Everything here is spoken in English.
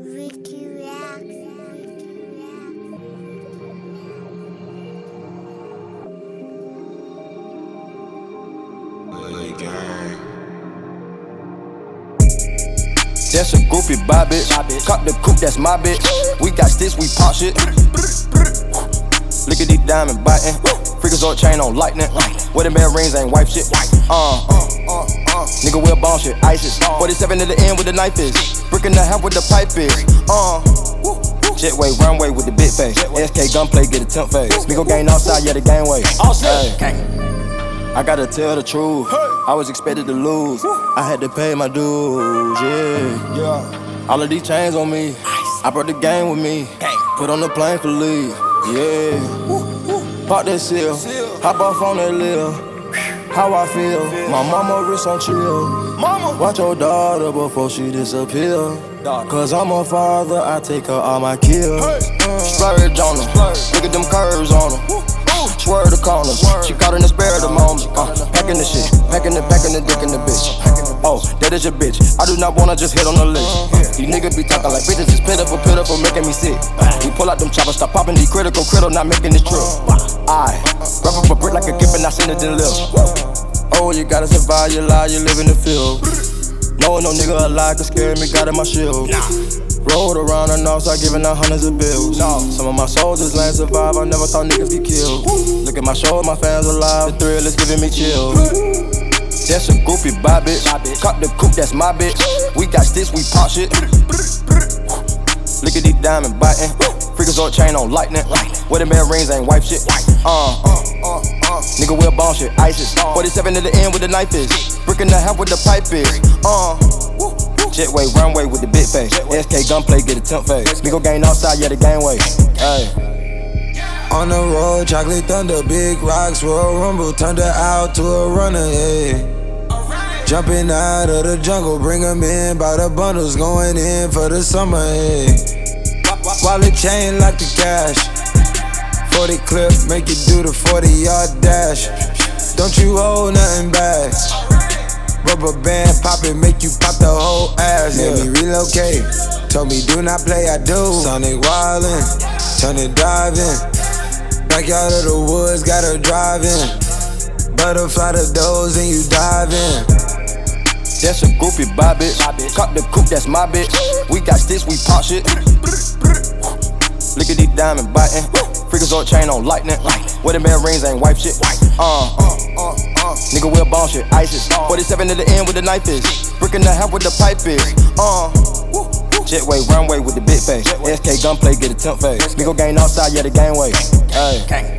Ricky Rack. That's a groupie, buy bitch. Cop the coupe, that's my bitch. We got sticks, we pop shit. Look at these diamond biting. Freakazoid chain on lightning. Wedding band rings ain't wipe shit. Nigga, we'll bomb shit, ISIS. 47 at the end with the knife is. Brick in the half with the pipe is. Jetway, runway with the big face. SK gunplay, get a temp face. We go gang outside, yeah, the gangway. I gotta tell the truth. I was expected to lose. I had to pay my dues, yeah. All of these chains on me. I brought the game with me. Put on the plane for leave, yeah. Pop that seal. Hop off on that lil. How I feel. My mama wrist on chill. Watch your daughter before she disappear. Cause I'm a father, I take her all my kills. Splurge on her. Look at them curves on her. Swerve the corners. She caught in the spare of the moment. Packing the shit. Packing the dick in the bitch. Oh, that is your bitch. I do not wanna just hit on the list. These niggas be talking like bitches is pitiful, making me sick. We pull out them choppers, stop popping these critical, not making this trip. I wrap up a brick like a gift and I send it to live. Oh, you gotta survive your life, you live in the field. No nigga alive can scare me, got in my shield. Rolled around the north side, giving out hundreds of bills. Some of my soldiers land survive, I never thought niggas get killed. Look at my show, my fans alive, the thrill is giving me chills. That's a groupie, buy bitch. Cop the coupe, that's my bitch. We got sticks, we pop shit. Look at these diamond biting. Freakazoid chain on lightning. Wedding band rings ain't wipe shit. Nigga, we'll bomb shit, ISIS. 47 at the end with the knife is. Brick in the half with the pipe is. Jetway, runway with the big face. SK gunplay, get a temp face. We go gang outside, yeah, the gangway. On the road, chocolate thunder, big rocks, Royal Rumble, turned her out to a runner, yeah. Jumping out of the jungle, bring 'em in, by the bundles, going in for the summer, yeah. Wallet chain like the cash, 40 clip, make you do the 40-yard dash. Don't you hold nothing back. Rubber band pop it, make you pop the whole ass. Made me relocate, told me do not play, I do. Sonic wildin', turn it driving. Backyard of the woods, got her driving. Butterfly the doors and you dive in. That's a groupie, buy bitch. Cop the coupe, that's my bitch. We got sticks, we pop shit. Look at these diamond biting. Freakazoid chain on lightning. Wedding band rings ain't wipe shit. Nigga, we'll bomb shit, ISIS. 47 at the end with the knife is. Brick in the half with the pipe is. Jetway, runway with the big face. SK gunplay, get a temp face. We go gang outside, yeah, the gangway.